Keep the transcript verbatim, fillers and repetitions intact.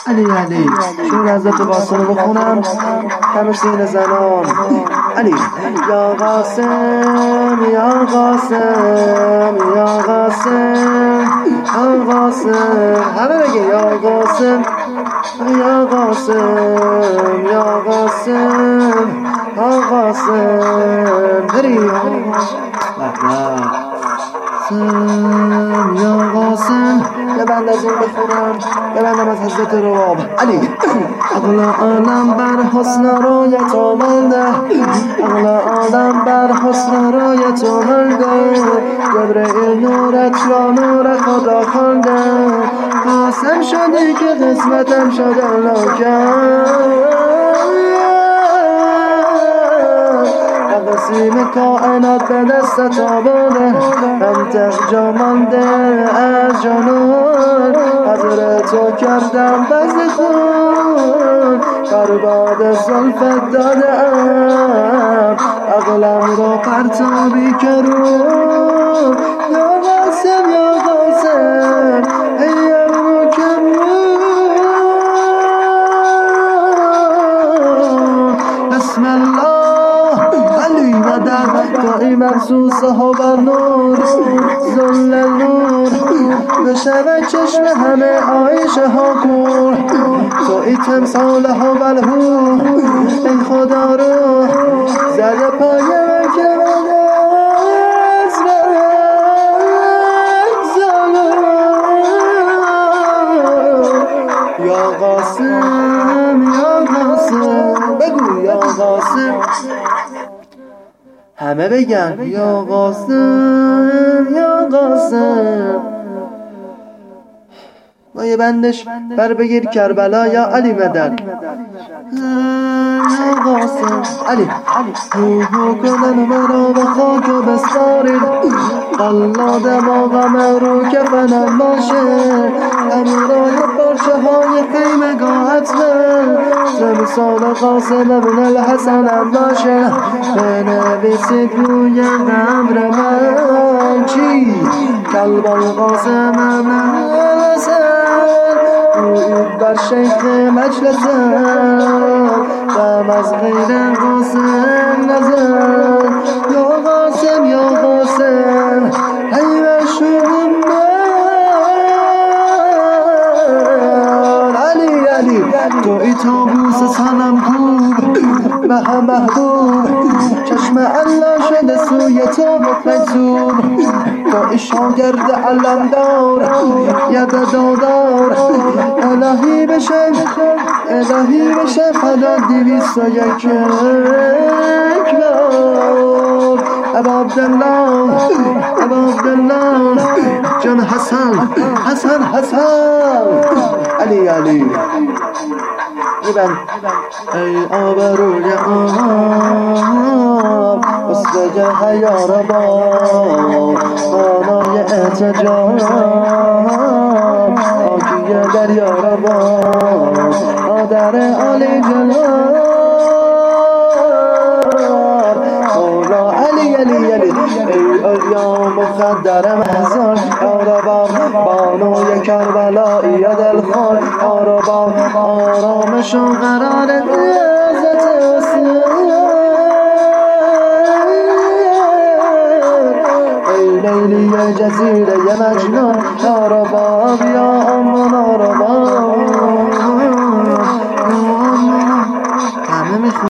علی علی چون حضرت قاسم رو بخونم همه سین زنان. علی یا قاسم یا قاسم یا قاسم یا قاسم، همه بگه یا قاسم یا قاسم یا قاسم یا قاسم. بریم یا قاسم یه بند از این بخورم، یه بندم از حضرت رواب. علی اغلا عالم بر حسن رویت آمنده، اغلا عالم بر حسن رویت آمنده، جبرئیل نورت یا نور خدا خونده، قاسم شدی که قسمتم شد لاکن، وسیم کائنات به دستت آورده، منطق جا مانده از جانان، حضر تو کردم بزن خون، برباد زلفت دادم، عقلم را پرتابی کرو. یا قاسم یا قاسم ای بسم الله علی و در دایی مخصوصه ها بر نور زل نور بشوه چشم همه آیشه ها کور، تو ای تمثال ها بلهو ای خدا رو زده پای من که من از یا قاسم یا قاسم بگو یا قاسم، همه بگن یا قاسم یا قاسم. ما یه بندش بر بگیر کربلا یا علی مدد یا قاسم. علی روحو کنن مرا به خاک و بستارید، قلا دماغم رو کفنم باشه، امورای پارچه های قیمگاهت من، زمسال قاسم ابن الحسنم باشه، بنویسید روی قبر من چی؟ کلب القاسم ابن الحسن، روید بر شیخ مجلسم، دم از غیر قاسم نزن. یا قاسم یا قاسم ای مشهور من، علی علی تو ای تابوس سنم کوب مه محبوب، چشم الله شده سوی تو منصوب، تو ای شاگرد علمدار ید دادار، الهی بشه الهی بشه فدا دویست و یک بار. ابا عبدالله ابا عبدالله جان حسن حسن حسن علی علی. ایبن ای آبروی آب اسوج حیار با خانای احتجاب، آگی دریا را با مادر علی جلال، مولا علی علی علی ای اولیا مخدر محزان، آرابا بانوی کربلایی دلخوار، آرابا آرامش و قرار عزت حسین، ای لیلی جزیره مجنون، آرابا بیا امان آرابا